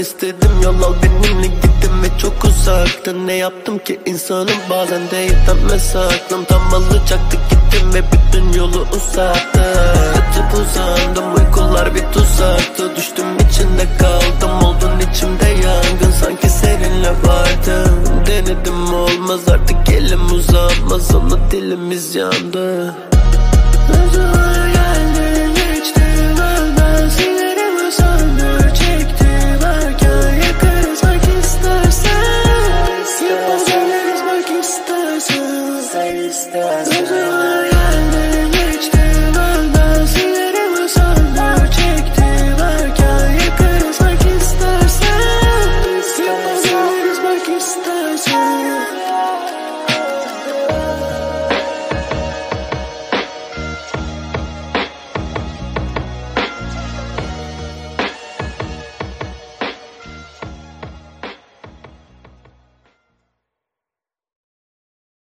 istedim, yol al benimle gittim ve çok uzaktı. Ne yaptım ki insanım bazen de yetemez aklım. Tam alacaktık gittim ve bütün yolu uzattı. Yatıp uzandım, uykular bir tuzaktı. Düştüm içinde kaldım, oldun içimde yangın. Sanki seninle vardım. Denedim olmaz artık, elim uzanmaz, ona dilimiz yandı. Uzun geldi geçti benden, sinirimi söndür çekti. Varken yakarız bak istersen, yapalım bak istersen.